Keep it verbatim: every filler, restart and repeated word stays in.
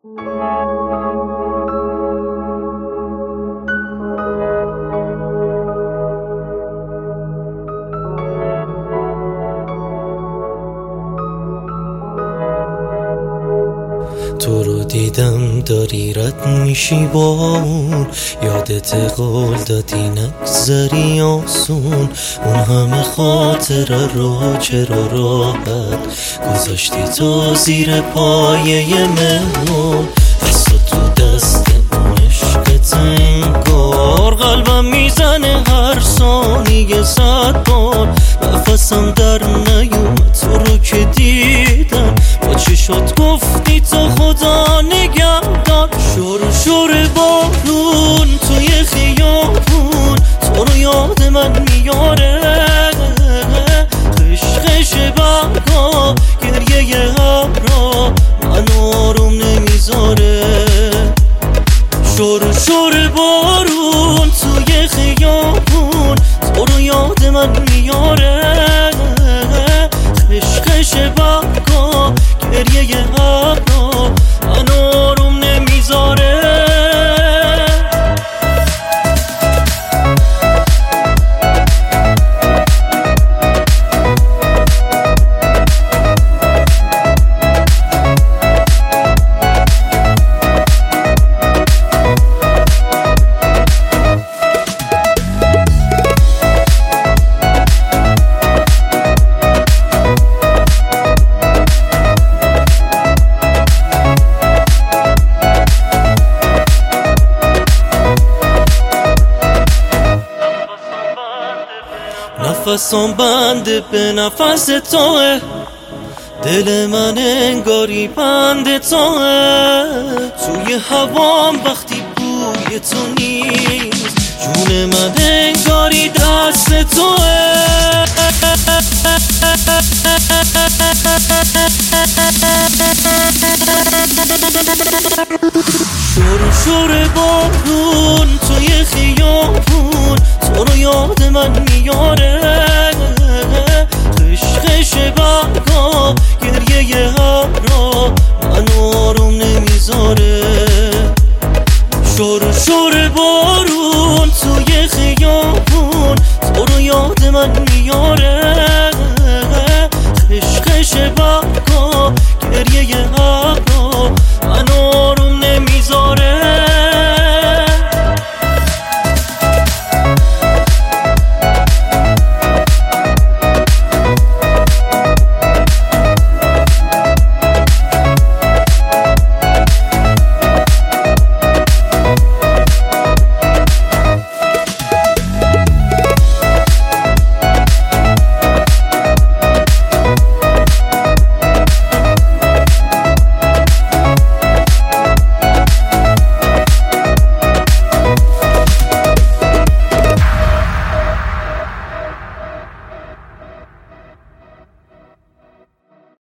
تو رو دیدم داری رد میشی با اون، یادت قول دادی نگذری آسون. اون همه خاطره رو چرا راحت گذاشتی تو زیر پایه مهمون؟ دست تو دست اون عشقت انگار قلبم میزنه هر ثانیه صد بار. نفسم در نیومد تو رو که دیدم، با چشات گفتی تو خدا نگهدار. شور شور بارون توی خیابون تو رو یاد من میاره، خش خش برگا گریه ابرا من آروم نمیذاره. شور شور بارون توی خیابون تو رو یاد من میاره، خش خش برگا گریه ابرا من آروم نمیذاره. نفسم بنده به نفس توه، دل من انگاری بند توه. توی هوام وقتی بوی تو نیست، جون من انگاری دست توه. شور شور بارون توی خیابون تو رو یاد من میاره، خش خش برگا گریه ابرا من آروم نمیذاره.